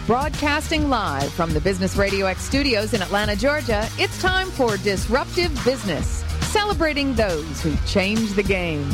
Broadcasting live from the Business Radio X studios in Atlanta, Georgia, it's time for Disruptive Business, celebrating those who change the game.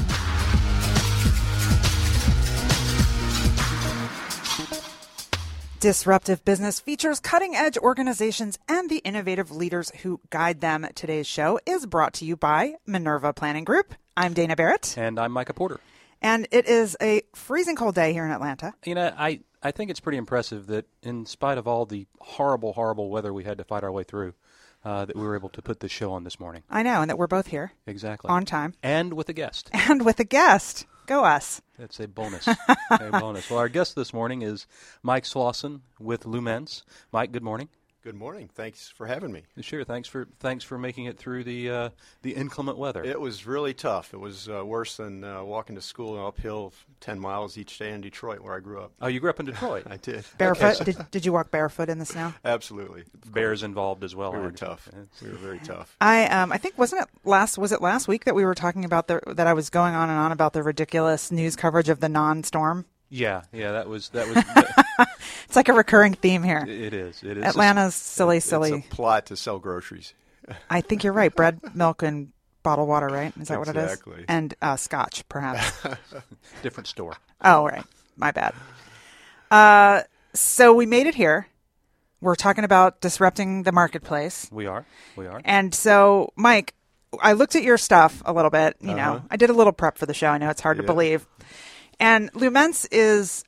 Disruptive Business features cutting-edge organizations and the innovative leaders who guide them. Today's show is brought to you by Minerva Planning Group. I'm Dana Barrett. And I'm Micah Porter. And it is a freezing cold day here in Atlanta. You know, I think it's pretty impressive that in spite of all the horrible, horrible weather we had to fight our way through, that we were able to put this show on this morning. I know, and that we're both here. Exactly. On time. And with a guest. And with a guest. Go us. That's a bonus. A bonus. Well, our guest this morning is Mike Slauson with Lumens. Mike, good morning. Good morning. Thanks for having me. Sure. Thanks for making it through the inclement weather. It was really tough. It was worse than walking to school uphill 10 miles each day in Detroit, where I grew up. Oh, you grew up in Detroit? I did. Barefoot? Did you walk barefoot in the snow? Absolutely. Bears involved as well. We were tough. We were very tough. I think was it last week that we were talking about that I was going on and on about the ridiculous news coverage of the non-storm? Yeah, that was. It's like a recurring theme here. It is. Atlanta's silly. It's a plot to sell groceries. I think you're right. Bread, milk, and bottled water, right? Is that what it is? Exactly. And scotch, perhaps. Different store. Oh, right. My bad. So we made it here. We're talking about disrupting the marketplace. We are. And so, Mike, I looked at your stuff a little bit. You know, I did a little prep for the show. I know it's hard to believe. And Lumens is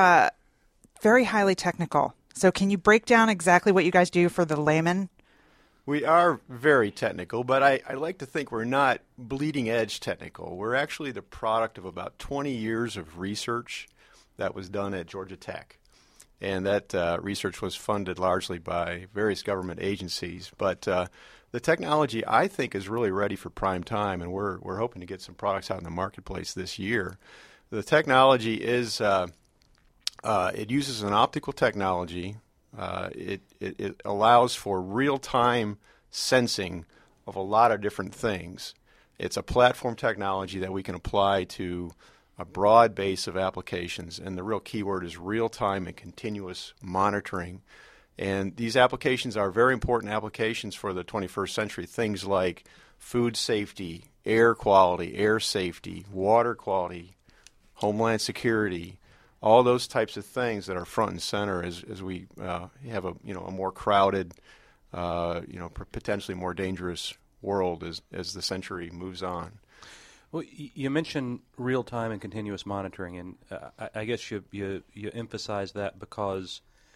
very highly technical. So can you break down exactly what you guys do for the layman? We are very technical, but I like to think we're not bleeding edge technical. We're actually the product of about 20 years of research that was done at Georgia Tech. And that research was funded largely by various government agencies. But the technology, I think, is really ready for prime time, and we're hoping to get some products out in the marketplace this year. The technology is, it uses an optical technology. It allows for real-time sensing of a lot of different things. It's a platform technology that we can apply to a broad base of applications, and the real keyword is real-time and continuous monitoring. And these applications are very important applications for the 21st century, things like food safety, air quality, air safety, water quality, homeland security, all those types of things that are front and center as we have a more crowded, potentially more dangerous world as the century moves on. Well, you mentioned real-time and continuous monitoring, and I guess you emphasize that because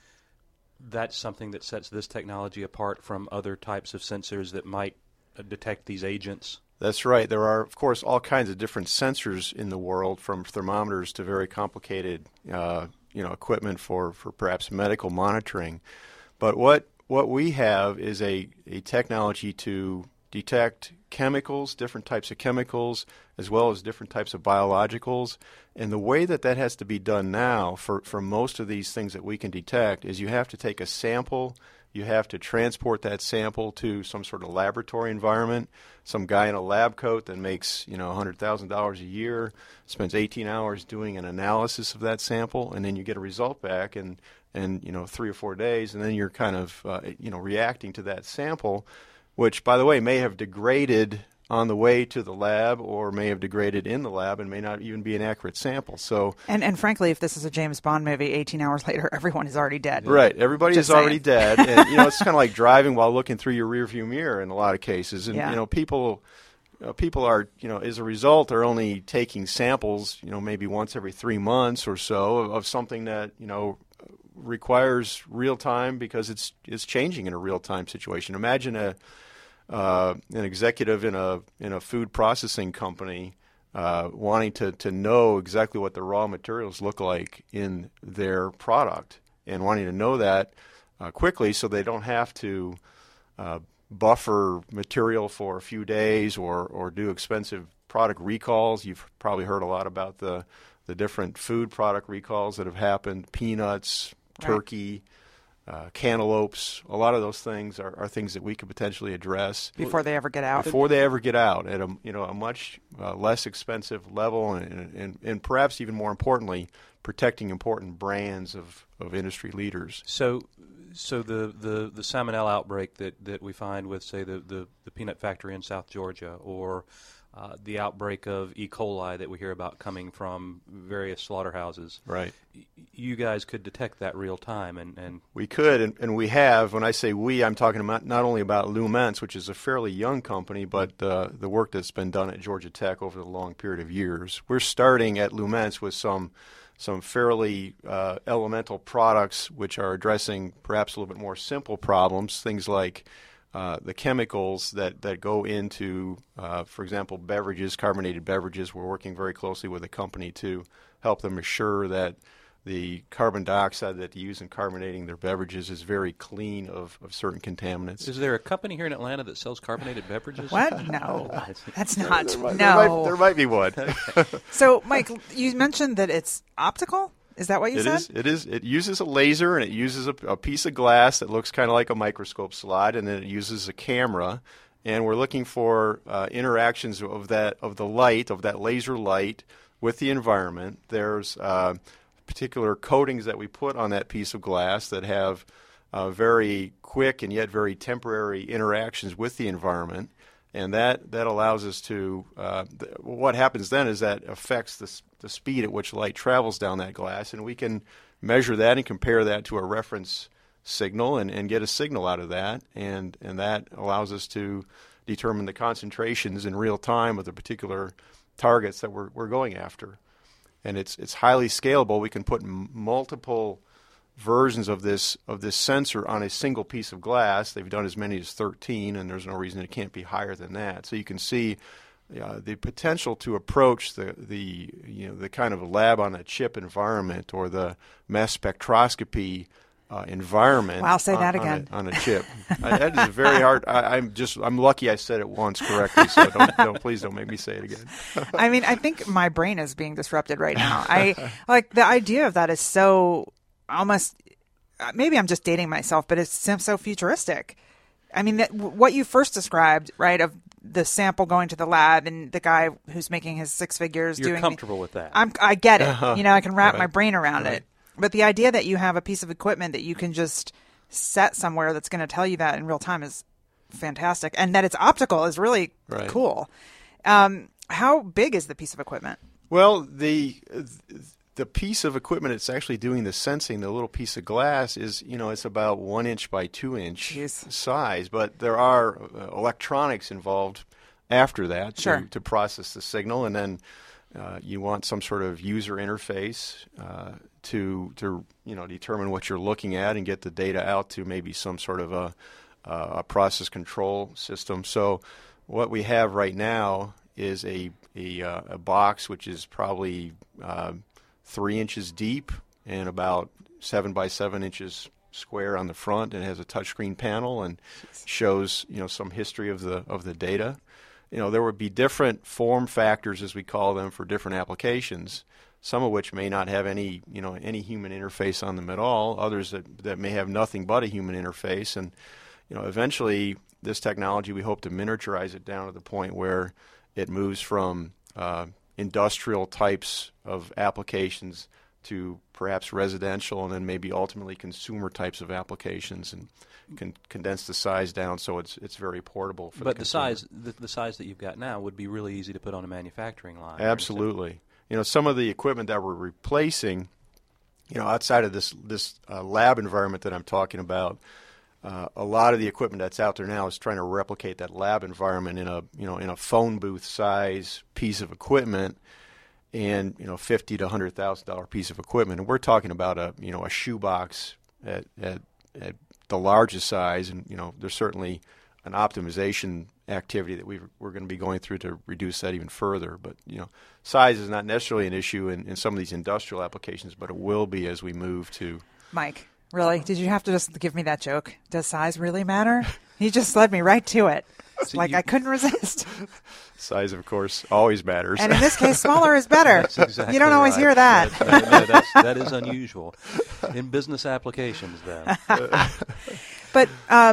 that's something that sets this technology apart from other types of sensors that might detect these agents. That's right. There are, of course, all kinds of different sensors in the world, from thermometers to very complicated, equipment for perhaps medical monitoring. But what we have is a technology to detect chemicals, different types of chemicals, as well as different types of biologicals. And the way that has to be done now for most of these things that we can detect is you have to take a sample. You have to transport that sample to some sort of laboratory environment. Some guy in a lab coat that makes $100,000 a year spends 18 hours doing an analysis of that sample, and then you get a result back in 3 or 4 days, and then you're kind of reacting to that sample, which, by the way, may have degraded on the way to the lab or may have degraded in the lab and may not even be an accurate sample. So, and frankly, if this is a James Bond movie, 18 hours later, everyone is already dead. Right. Everybody is already dead. And, it's kind of like driving while looking through your rearview mirror in a lot of cases. And, people are, as a result, are only taking samples, maybe once every 3 months or so of something that, requires real time because it's changing in a real time situation. Imagine an executive in a food processing company wanting to know exactly what the raw materials look like in their product and wanting to know that quickly so they don't have to buffer material for a few days or do expensive product recalls. You've probably heard a lot about the different food product recalls that have happened, peanuts, turkey, cantaloupes. A lot of those things are things that we could potentially address before they ever get out. Before they ever get out at a much less expensive level, and perhaps even more importantly, protecting important brands of industry leaders. So the salmonella outbreak that we find with, say, the peanut factory in South Georgia, or the outbreak of E. coli that we hear about coming from various slaughterhouses. Right. You guys could detect that real time, and we could, and we have. When I say we, I'm talking about not only about Lumentz, which is a fairly young company, but the work that's been done at Georgia Tech over the long period of years. We're starting at Lumentz with some fairly elemental products which are addressing perhaps a little bit more simple problems, things like the chemicals that go into, for example, beverages, carbonated beverages. We're working very closely with a company to help them assure that the carbon dioxide that they use in carbonating their beverages is very clean of certain contaminants. Is there a company here in Atlanta that sells carbonated beverages? What? No, that's not. There might be one. So, Mike, you mentioned that it's optical. Is that what you said? It is. It uses a laser, and it uses a piece of glass that looks kind of like a microscope slide, and then it uses a camera. And we're looking for interactions of that laser light with the environment. There's particular coatings that we put on that piece of glass that have very quick and yet very temporary interactions with the environment. And that allows us to, what happens then is that affects the speed at which light travels down that glass, and we can measure that and compare that to a reference signal and get a signal out of that, and that allows us to determine the concentrations in real time of the particular targets that we're going after. And it's highly scalable. We can put multiple versions of this sensor on a single piece of glass. They've done as many as 13, and there's no reason it can't be higher than that. So you can see the potential to approach the kind of lab on a chip environment, or the mass spectroscopy environment. Wow, say that again. On a chip. That is very hard. I'm lucky I said it once correctly, so please don't make me say it again. I mean, I think my brain is being disrupted right now. I like the idea of that is so almost, maybe I'm just dating myself, but it seems so futuristic. I mean, what you first described, right, of the sample going to the lab and the guy who's making his six figures. You're comfortable with that. I get it. I can wrap my brain around it. But the idea that you have a piece of equipment that you can just set somewhere that's going to tell you that in real time is fantastic. And that it's optical is really cool. How big is the piece of equipment? Well, the piece of equipment that's actually doing the sensing, the little piece of glass, is, it's about 1 inch by 2 inch size. But there are electronics involved after that to process the signal. And then you want some sort of user interface to determine what you're looking at and get the data out to maybe some sort of a process control system. So what we have right now is a box which is probably 3 inches deep and about 7 by 7 inches square on the front, and has a touchscreen panel and shows some history of the data. There would be different form factors, as we call them, for different applications, some of which may not have any human interface on them at all, others that may have nothing but a human interface. And eventually this technology, we hope to miniaturize it down to the point where it moves from industrial types of applications to perhaps residential, and then maybe ultimately consumer types of applications, and can condense the size down so it's very portable for the consumer. But the size that you've got now would be really easy to put on a manufacturing line. Absolutely. Some of the equipment that we're replacing, outside of this lab environment that I'm talking about, a lot of the equipment that's out there now is trying to replicate that lab environment in a phone booth size piece of equipment, and $50,000 to $100,000 piece of equipment. And we're talking about a shoebox at the largest size, and there's certainly an optimization activity that we're going to be going through to reduce that even further. But size is not necessarily an issue in some of these industrial applications, but it will be as we move to. Mike, really? Did you have to just give me that joke? Does size really matter? He just led me right to it. I couldn't resist. Size, of course, always matters. And in this case, smaller is better. That's exactly you don't always hear that. That is unusual. In business applications, then. But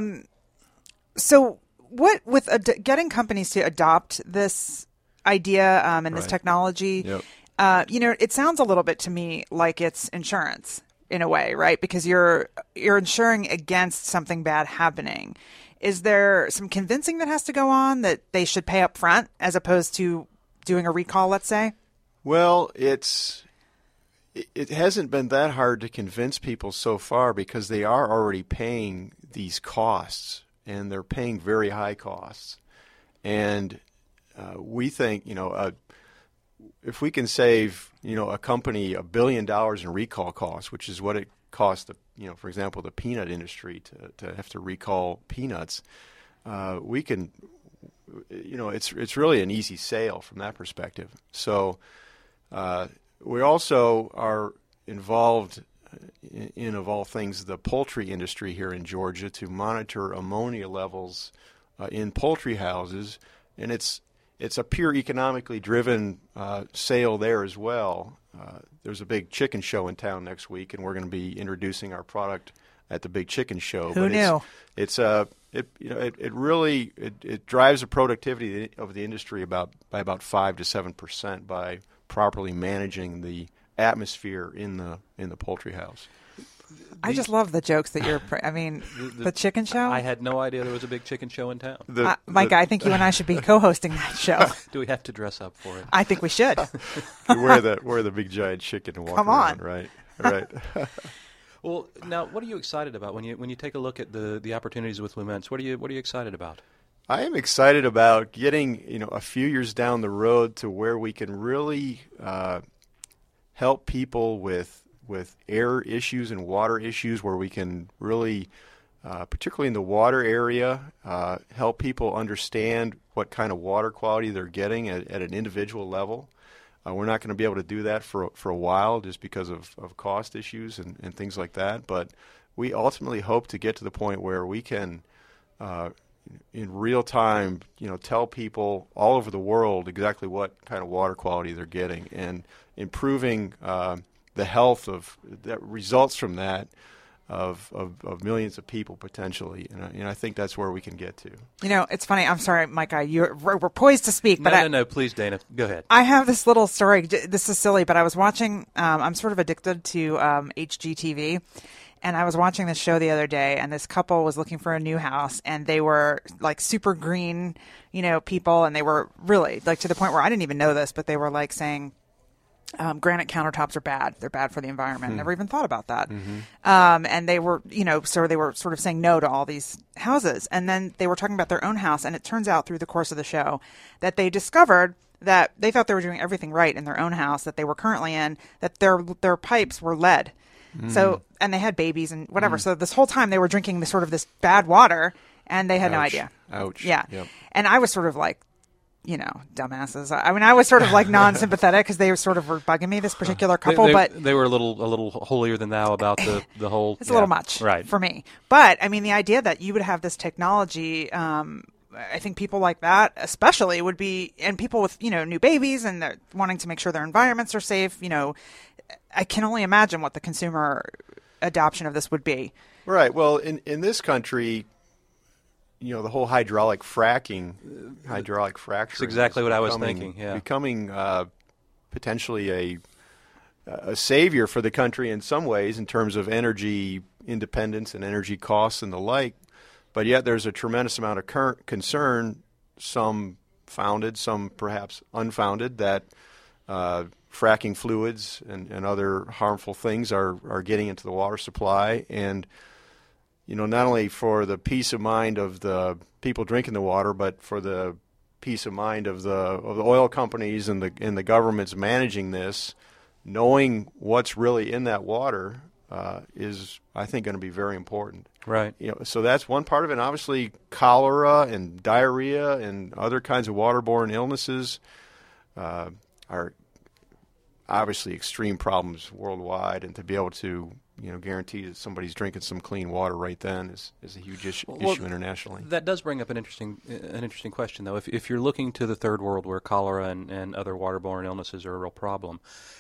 so what with getting companies to adopt this idea and this technology, It sounds a little bit to me like it's insurance in a way, right? Because you're insuring against something bad happening. Is there some convincing that has to go on that they should pay up front as opposed to doing a recall, let's say? Well, it hasn't been that hard to convince people so far because they are already paying these costs, and they're paying very high costs. And we think, if we can save, a company $1 billion in recall costs, which is what it costs, for example, the peanut industry to have to recall peanuts, we can, it's really an easy sale from that perspective. So we also are involved in, of all things, the poultry industry here in Georgia to monitor ammonia levels in poultry houses, and it's a pure economically driven sale there as well. There's a big chicken show in town next week, and we're going to be introducing our product at the big chicken show. Who knew? It really drives the productivity of the industry by about 5 to 7% by properly managing the atmosphere in the poultry house. I just love the jokes that you're. The chicken show. I had no idea there was a big chicken show in town. Mike, I think you and I should be co-hosting that show. Do we have to dress up for it? I think we should. wear the big giant chicken and walk around, right? Right. Well, now, what are you excited about when you take a look at the opportunities with Lumentz? What are you excited about? I am excited about getting a few years down the road to where we can really help people with air issues and water issues, where we can really, particularly in the water area, help people understand what kind of water quality they're getting at an individual level. We're not going to be able to do that for a while just because of cost issues and things like that. But we ultimately hope to get to the point where we can, in real time, tell people all over the world exactly what kind of water quality they're getting, and improving the health that results from that of millions of people potentially, and I think that's where we can get to. It's funny. I'm sorry, Mike. We're poised to speak, but no, please, Dana, go ahead. I have this little story. This is silly, but I was watching. I'm sort of addicted to HGTV, and I was watching this show the other day, and this couple was looking for a new house, and they were like super green, people, and they were really like to the point where I didn't even know this, but they were like saying, granite countertops are bad. They're bad for the environment. Never even thought about that. Mm-hmm. And they were, so they were sort of saying no to all these houses. And then they were talking about their own house. And it turns out through the course of the show that they discovered that they thought they were doing everything right in their own house that they were currently in, that their pipes were lead. Mm. So, and they had babies and whatever. So this whole time they were drinking this bad water, and they had no idea. Ouch. Yeah. Yep. And I was sort of like, dumbasses. I was sort of like non-sympathetic because they were bugging me, this particular couple. But they were a little holier than thou about the whole. It's a little much, right, for me. But the idea that you would have this technology, I think people like that, especially, would be, and people with new babies and they're wanting to make sure their environments are safe. I can only imagine what the consumer adoption of this would be. Right. Well, in this country, the whole hydraulic fracturing. That's exactly what I was thinking. Yeah, becoming potentially a savior for the country in some ways in terms of energy independence and energy costs and the like. But yet there's a tremendous amount of current concern, some founded, some perhaps unfounded, that fracking fluids and other harmful things are getting into the water supply. And not only for the peace of mind of the people drinking the water, but for the peace of mind of the oil companies and the governments managing this, knowing what's really in that water is, I think, going to be very important. Right. So that's one part of it. And obviously, cholera and diarrhea and other kinds of waterborne illnesses are obviously extreme problems worldwide, and to be able to guarantee that somebody's drinking some clean water right then is a huge issue internationally. That does bring up an interesting question, though. If you're looking to the third world where cholera and other waterborne illnesses are a real problem,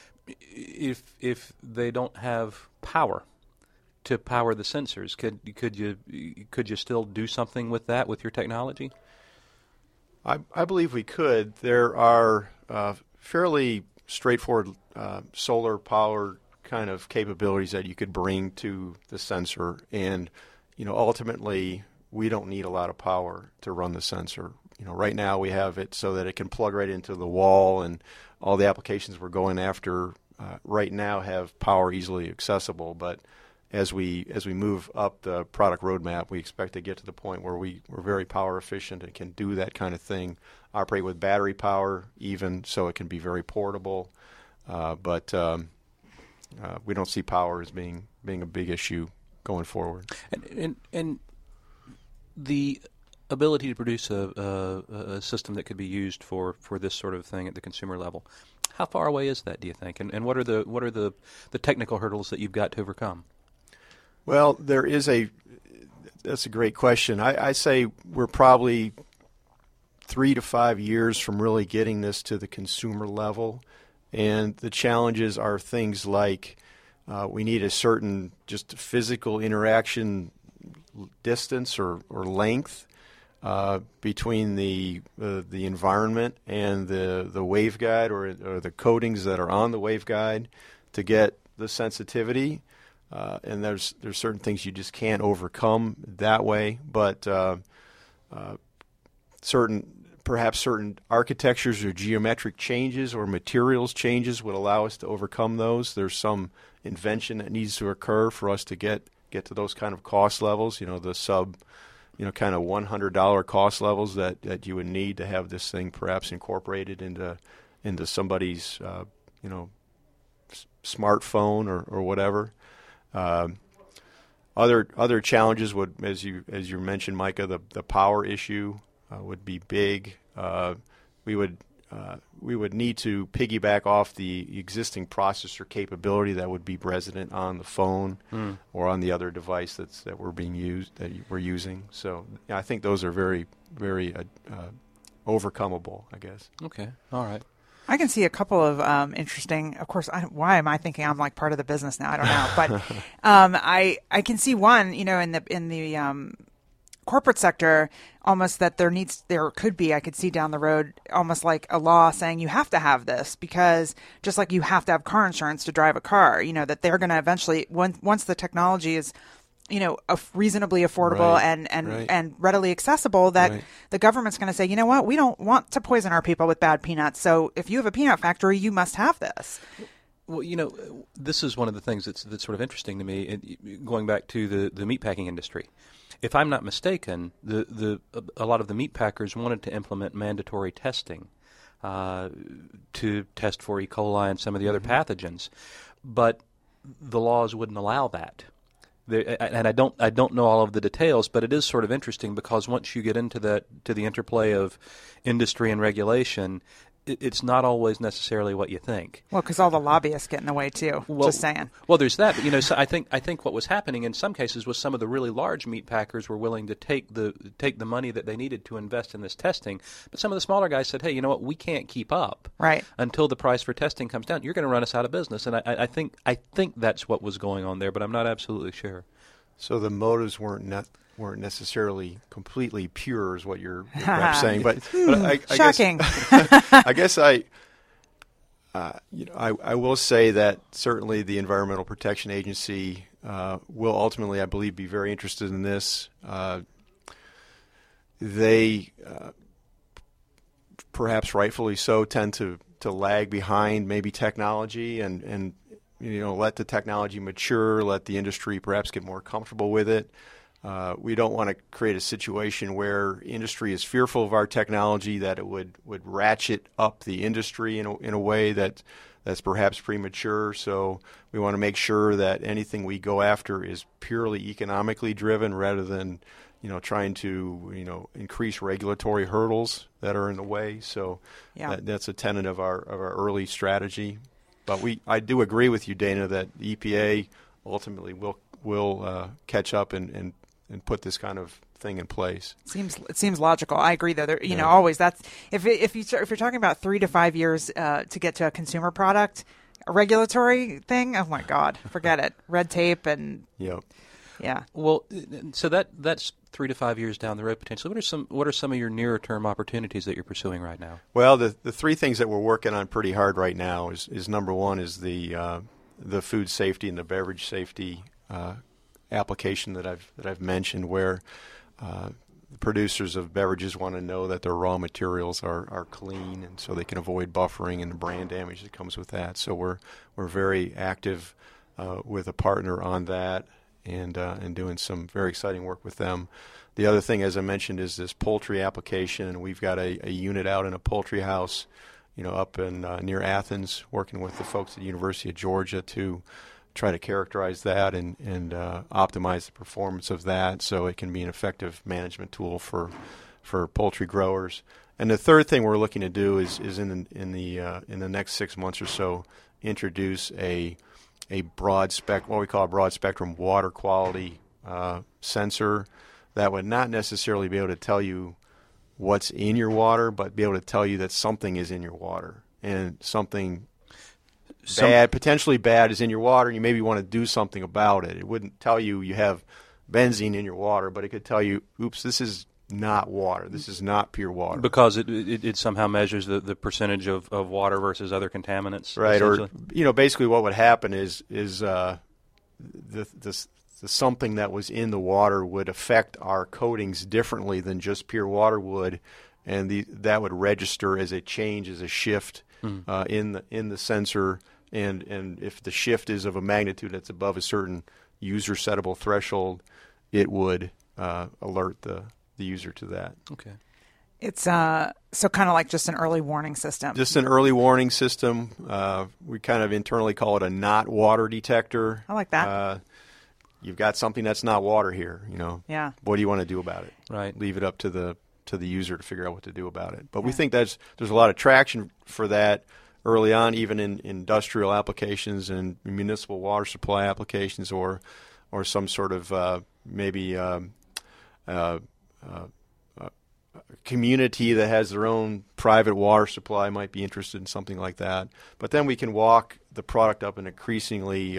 if they don't have power to power the sensors, could you still do something with that with your technology? I believe we could. There are fairly straightforward solar power kind of capabilities that you could bring to the sensor. And, ultimately, we don't need a lot of power to run the sensor. Right now we have it so that it can plug right into the wall, and all the applications we're going after right now have power easily accessible. But as we move up the product roadmap, we expect to get to the point where we're very power efficient and can do that kind of thing, operate with battery power even, so it can be very portable. But we don't see power as being a big issue going forward. And the ability to produce a system that could be used for this sort of thing at the consumer level, how far away is that, do you think? And what are the technical hurdles that you've got to overcome? Well, that's a great question. I say we're probably 3 to 5 years from really getting this to the consumer level. And the challenges are things like we need a certain just physical interaction distance or length between the environment and the waveguide or the coatings that are on the waveguide to get the sensitivity. And there's certain things you just can't overcome that way, but perhaps certain architectures or geometric changes or materials changes would allow us to overcome those. There's some invention that needs to occur for us to get to those kind of cost levels, the sub, kind of $100 cost levels that you would need to have this thing perhaps incorporated into somebody's, smartphone or whatever. Other challenges would, as you mentioned, Micah, the power issue would be big. We would need to piggyback off the existing processor capability that would be resident on the phone or on the other device that we're using. So I think those are very, very overcomable, I guess. Okay, all right. I can see a couple of interesting. Of course, why am I thinking I'm like part of the business now? I don't know, but I can see one. In the corporate sector, almost that there could be. I could see down the road almost like a law saying you have to have this because just like you have to have car insurance to drive a car. That they're going to eventually once the technology is reasonably affordable and readily accessible, that the government's going to say, you know what, we don't want to poison our people with bad peanuts. So if you have a peanut factory, you must have this. Well, this is one of the things that's sort of interesting to me. Going back to the meatpacking industry, if I'm not mistaken, a lot of the meat packers wanted to implement mandatory testing to test for E. coli and some of the other pathogens, but the laws wouldn't allow that. And I don't know all of the details, but it is sort of interesting because once you get into the interplay of industry and regulation, it's not always necessarily what you think. Well, because all the lobbyists get in the way too. Just saying. Well, there's that. But, so I think what was happening in some cases was some of the really large meat packers were willing to take the money that they needed to invest in this testing, but some of the smaller guys said, "Hey, you know what? We can't keep up until the price for testing comes down. You're going to run us out of business." And I think that's what was going on there, but I'm not absolutely sure. So the motives weren't necessarily completely pure, is what you're perhaps saying. But I shocking. I guess I will say that certainly the Environmental Protection Agency will ultimately, I believe, be very interested in this. They perhaps rightfully so tend to lag behind maybe technology and let the technology mature, let the industry perhaps get more comfortable with it. We don't want to create a situation where industry is fearful of our technology, that it would ratchet up the industry in a way that's perhaps premature. So we want to make sure that anything we go after is purely economically driven rather than trying to increase regulatory hurdles that are in the way. So that's a tenet of our early strategy. But I do agree with you, Dana, that the EPA ultimately will catch up and put this kind of thing in place. It seems logical. I agree, though. Always that's if you're talking about 3 to 5 years to get to a consumer product, a regulatory thing. Oh my God, forget it. Red tape and Yeah. Well, so that's 3 to 5 years down the road potentially. What are some of your nearer term opportunities that you're pursuing right now? Well, the three things that we're working on pretty hard right now is number one is the food safety and the beverage safety application that I've mentioned, where producers of beverages want to know that their raw materials are clean, and so they can avoid buffering and the brand damage that comes with that. So we're very active with a partner on that, and doing some very exciting work with them. The other thing, as I mentioned, is this poultry application, and we've got a unit out in a poultry house, up in near Athens, working with the folks at the University of Georgia to try to characterize that and optimize the performance of that, so it can be an effective management tool for poultry growers. And the third thing we're looking to do is in the next 6 months or so, introduce a what we call a broad spectrum water quality sensor that would not necessarily be able to tell you what's in your water, but be able to tell you that something is in your water, and something potentially bad is in your water, and you maybe want to do something about it. It wouldn't tell you have benzene in your water, but it could tell you, oops, this is not water. This is not pure water. Because it somehow measures the percentage of water versus other contaminants. Right, or basically what would happen is the something that was in the water would affect our coatings differently than just pure water would, and that would register as a change, as a shift in the sensor. And if the shift is of a magnitude that's above a certain user settable threshold, it would alert the user to that. Okay. It's so kind of like just an early warning system. Just an early warning system. We kind of internally call it a not water detector. I like that. You've got something that's not water here. Yeah. What do you want to do about it? Right. Leave it up to the user to figure out what to do about it. But we think there's a lot of traction for that early on, even in industrial applications and municipal water supply applications, or some sort of community that has their own private water supply might be interested in something like that. But then we can walk the product up an increasingly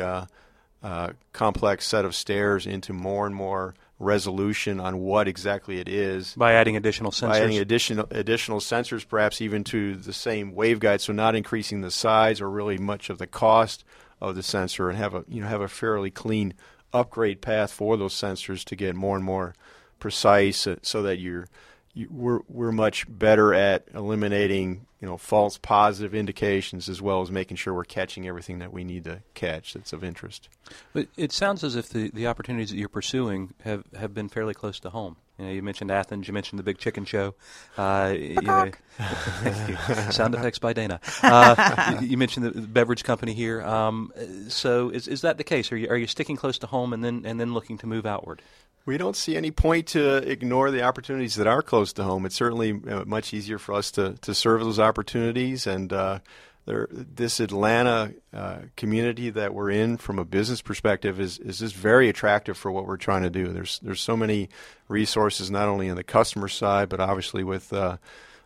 complex set of stairs into more and more resolution on what exactly it is. By adding additional sensors? By adding additional sensors, perhaps even to the same waveguide, so not increasing the size or really much of the cost of the sensor, and have a fairly clean upgrade path for those sensors to get more and more precise, so that we're much better at eliminating false positive indications, as well as making sure we're catching everything that we need to catch that's of interest. But it sounds as if the opportunities that you're pursuing have been fairly close to home. You mentioned Athens. You mentioned the Big Chicken Show. Thank you. Sound effects by Dana. You mentioned the beverage company here. So is that the case? Are you sticking close to home and then looking to move outward? We don't see any point to ignore the opportunities that are close to home. It's certainly much easier for us to serve those opportunities, and this Atlanta community that we're in, from a business perspective, is just very attractive for what we're trying to do. There's so many resources, not only on the customer side, but obviously with the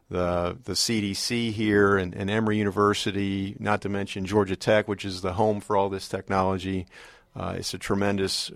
CDC here and Emory University, not to mention Georgia Tech, which is the home for all this technology. It's a tremendous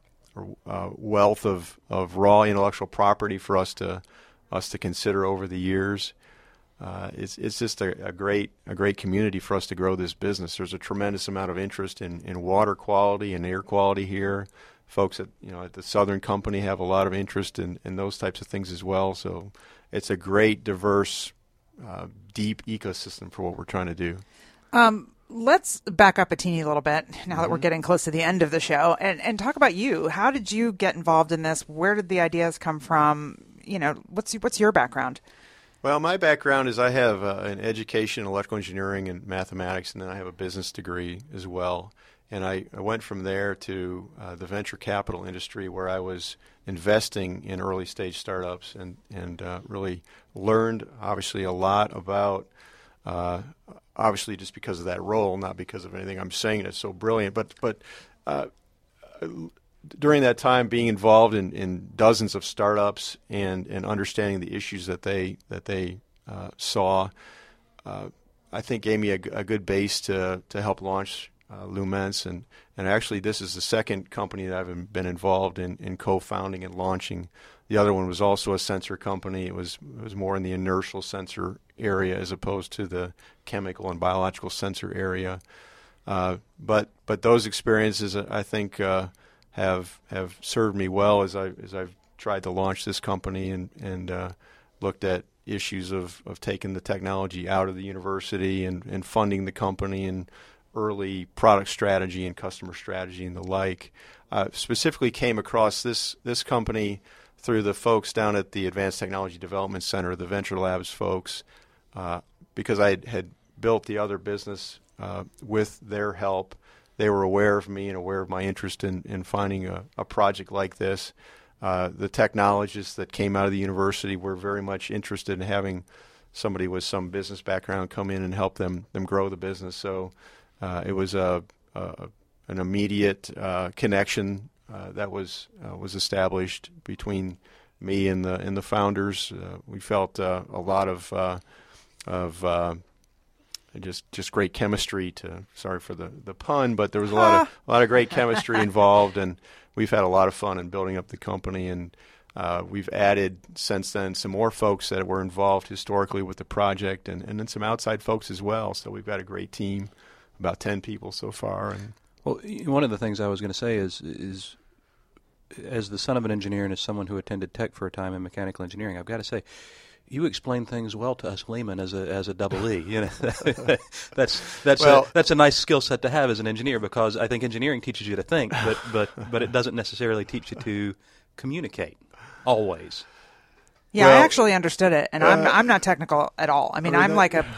wealth of raw intellectual property for us to consider over the years. It's just a great community for us to grow this business. There's a tremendous amount of interest in water quality and air quality here. Folks at the Southern Company have a lot of interest in those types of things as well. So it's a great, diverse, deep ecosystem for what we're trying to do. Let's back up a teeny little bit now that we're getting close to the end of the show, and talk about you. How did you get involved in this? Where did the ideas come from? What's your background? Well, my background is I have an education in electrical engineering and mathematics, and then I have a business degree as well. And I went from there to the venture capital industry, where I was investing in early stage startups, and really learned obviously a lot about obviously just because of that role, not because of anything I'm saying that's so brilliant, but during that time, being involved in dozens of startups and understanding the issues that they saw, I think gave me a good base to help launch Lumense, and actually this is the second company that I've been involved in co-founding and launching. The other one was also a sensor company. It was more in the inertial sensor area as opposed to the chemical and biological sensor area. But those experiences, I think, have served me well as I've tried to launch this company and looked at issues of taking the technology out of the university and funding the company and early product strategy and customer strategy and the like. Specifically came across this company through the folks down at the Advanced Technology Development Center, the Venture Labs folks, because I had built the other business with their help. They were aware of me and aware of my interest in finding a project like this. The technologists that came out of the university were very much interested in having somebody with some business background come in and help them grow the business. So it was an immediate connection that was established between me and the founders. We felt a lot of just great chemistry. Sorry for the pun, but there was a lot of great chemistry involved, and we've had a lot of fun in building up the company. And we've added since then some more folks that were involved historically with the project, and then some outside folks as well. So we've got a great team, about 10 people so far. And well, one of the things I was going to say is as the son of an engineer and as someone who attended tech for a time in mechanical engineering, I've got to say, you explain things well to us laymen as a double E. You know, that's a nice skill set to have as an engineer, because I think engineering teaches you to think, but it doesn't necessarily teach you to communicate always. Yeah, well, I actually understood it, and I'm not technical at all. I mean, I'm like an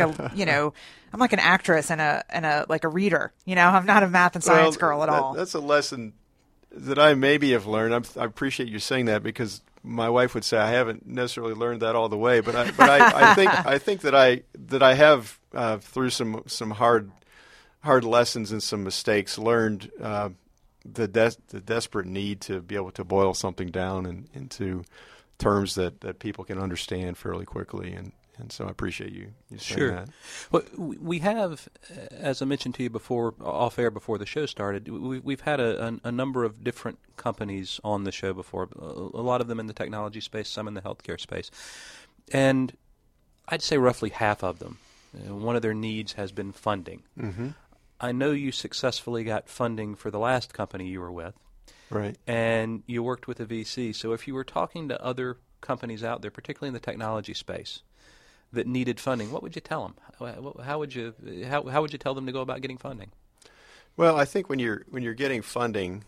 actress and a like a reader. You know, I'm not a math and science girl at all. That's a lesson that I maybe have learned. I appreciate you saying that, because my wife would say I haven't necessarily learned that all the way, but I think that I have through some hard lessons and some mistakes learned the desperate need to be able to boil something down into terms that people can understand fairly quickly, and so I appreciate you saying that. Well, we have, as I mentioned to you before, off air before the show started, we've had a number of different companies on the show before, a lot of them in the technology space, some in the healthcare space, and I'd say roughly half of them, one of their needs has been funding. Mm-hmm. I know you successfully got funding for the last company you were with. Right. And you worked with a VC. So if you were talking to other companies out there, particularly in the technology space, that needed funding, what would you tell them? How would you tell them to go about getting funding? Well, I think when you're getting funding,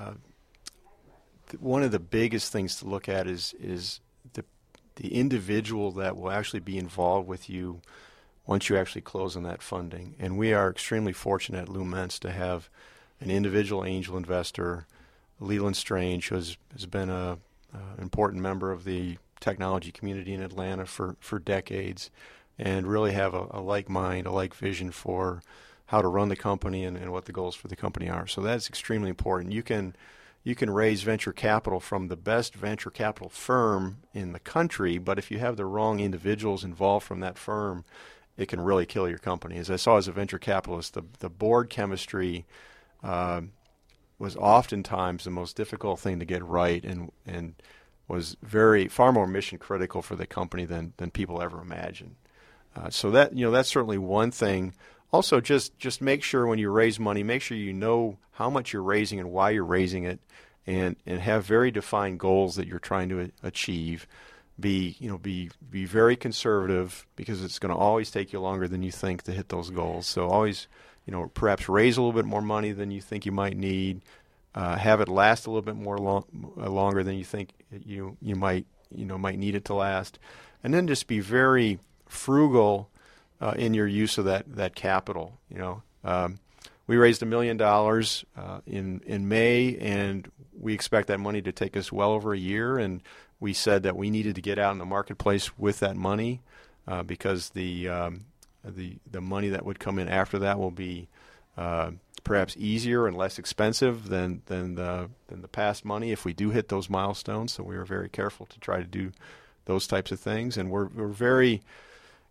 one of the biggest things to look at is the individual that will actually be involved with you once you actually close on that funding. And we are extremely fortunate at Lumense to have an individual angel investor, Leland Strange, who has been an important member of the technology community in Atlanta for decades, and really have a like mind, a like vision for how to run the company and what the goals for the company are. So that's extremely important. You can raise venture capital from the best venture capital firm in the country, but if you have the wrong individuals involved from that firm, it can really kill your company. As I saw as a venture capitalist, the board chemistry was oftentimes the most difficult thing to get right, and was far more mission critical for the company than people ever imagined. So that's certainly one thing. Also, just make sure when you raise money, make sure you know how much you're raising and why you're raising it, and have very defined goals that you're trying to achieve. Be very conservative, because it's going to always take you longer than you think to hit those goals. So always, perhaps raise a little bit more money than you think you might need. Have it last a little bit more longer than you think you might need it to last, and then just be very frugal in your use of that capital. We raised $1 million in May, and we expect that money to take us well over a year. And we said that we needed to get out in the marketplace with that money, because the money that would come in after that will be perhaps easier and less expensive than the past money if we do hit those milestones. So we were very careful to try to do those types of things, and we're very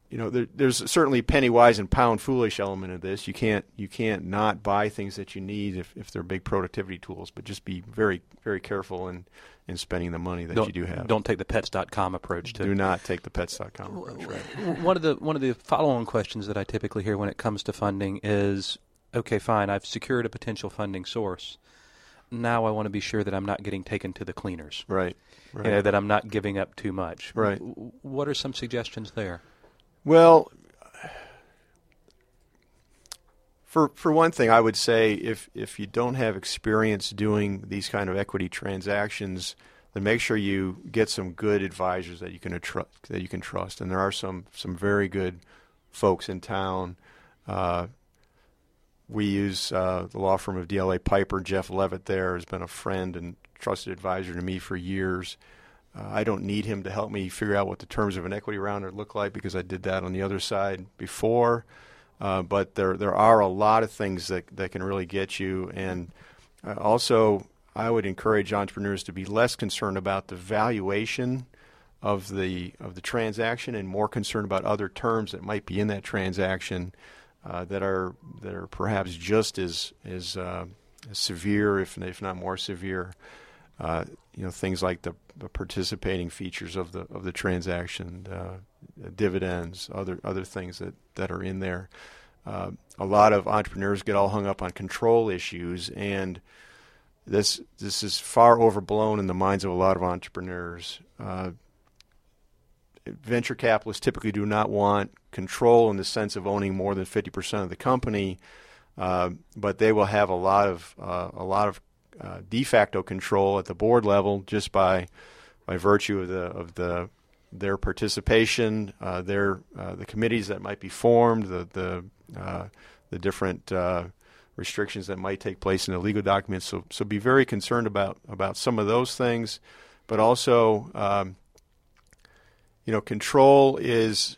there's certainly penny wise and pound foolish element of this. You can't not buy things that you need if they're big productivity tools, but just be very, very careful in spending the money that you do have. Don't take the pets.com approach. Do not take the pets.com approach. Right. One of the follow-on questions that I typically hear when it comes to funding is, okay, fine, I've secured a potential funding source. Now I want to be sure that I'm not getting taken to the cleaners. Right. That I'm not giving up too much. Right. What are some suggestions there? Well, for one thing, I would say if you don't have experience doing these kind of equity transactions, then make sure you get some good advisors that you can trust. And there are some very good folks in town. We use the law firm of DLA Piper. Jeff Levitt there has been a friend and trusted advisor to me for years. I don't need him to help me figure out what the terms of an equity round would look like because I did that on the other side before. But there are a lot of things that can really get you. And also, I would encourage entrepreneurs to be less concerned about the valuation of the transaction and more concerned about other terms that might be in that transaction that are perhaps just as severe, if not more severe. Things like the participating features of the transaction, dividends, other things that are in there. A lot of entrepreneurs get all hung up on control issues, and this is far overblown in the minds of a lot of entrepreneurs. Venture capitalists typically do not want control in the sense of owning more than 50% of the company, but they will have a lot of de facto control at the board level just by virtue of their participation, the committees that might be formed, the different restrictions that might take place in the legal documents. So be very concerned about some of those things, but also control is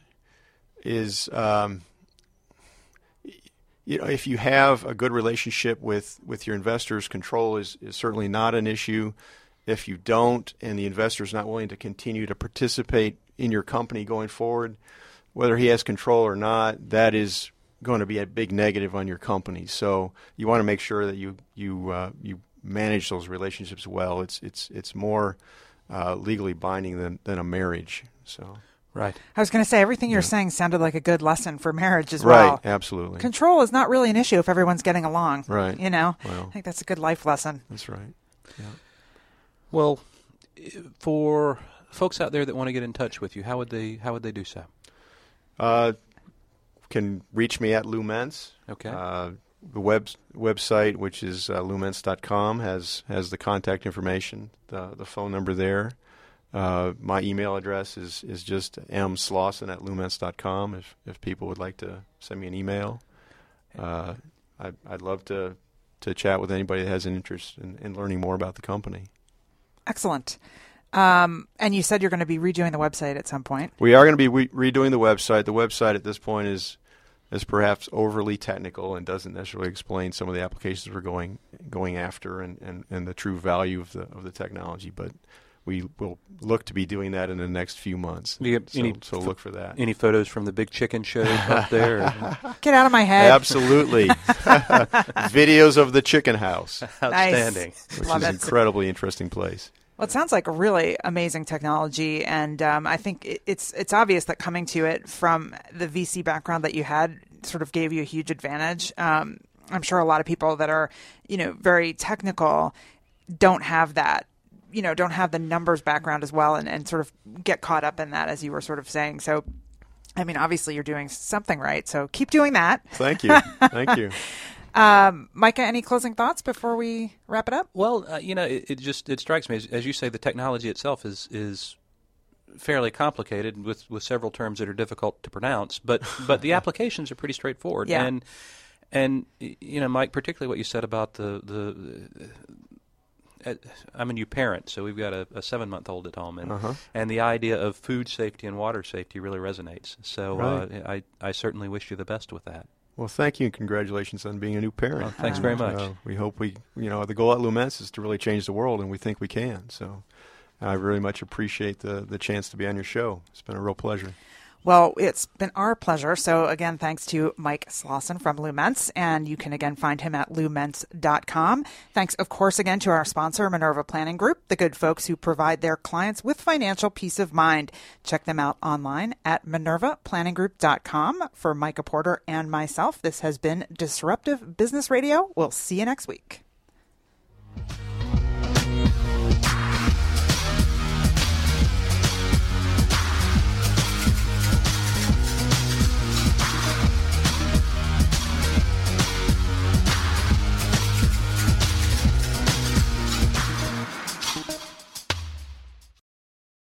if you have a good relationship with your investors, control is certainly not an issue. If you don't, and the investor is not willing to continue to participate in your company going forward, whether he has control or not, that is going to be a big negative on your company. So you want to make sure that you manage those relationships well. It's more legally binding than a marriage. So. Right. I was going to say, everything you're saying sounded like a good lesson for marriage as well. Right, absolutely. Control is not really an issue if everyone's getting along. Right. Well, I think that's a good life lesson. That's right. Yeah. Well, for folks out there that want to get in touch with you, how would they do so? Can reach me at Lumentz. Okay. The website, which is lumentz.com, has the contact information, the phone number there. My email address is just mslawson@lumentz.com if people would like to send me an email. I'd love to chat with anybody that has an interest in learning more about the company. Excellent. And you said you're going to be redoing the website at some point. We are going to be redoing the website. The website at this point is perhaps overly technical and doesn't necessarily explain some of the applications we're going after and the true value of the technology, but we will look to be doing that in the next few months. So look for that. Any photos from the Big Chicken Show up there? Get out of my head. Absolutely. Videos of the chicken house. Outstanding. Nice. Which Love is an it. incredibly interesting place. Well, it sounds like a really amazing technology, and I think it's obvious that coming to it from the VC background that you had sort of gave you a huge advantage. I'm sure a lot of people that are, very technical don't have that, don't have the numbers background as well and sort of get caught up in that, as you were sort of saying. So, I mean, obviously you're doing something right, so keep doing that. Thank you. Thank you. Micah, any closing thoughts before we wrap it up? Well, it strikes me, as you say, the technology itself is fairly complicated with several terms that are difficult to pronounce, but the applications are pretty straightforward. Yeah. And Mike, particularly what you said about I'm a new parent, so we've got a 7-month-old at home, and the idea of food safety and water safety really resonates. So right. I certainly wish you the best with that. Well, thank you and congratulations on being a new parent. Well, thanks very much. We hope the goal at Lumentz is to really change the world, and we think we can. So I really much appreciate the chance to be on your show. It's been a real pleasure. Well, it's been our pleasure. So again, thanks to Mike Slauson from Lumentz, and you can again find him at lumentz.com. Thanks, of course, again to our sponsor, Minerva Planning Group, the good folks who provide their clients with financial peace of mind. Check them out online at minervaplanninggroup.com. For Micah Porter and myself, this has been Disruptive Business Radio. We'll see you next week.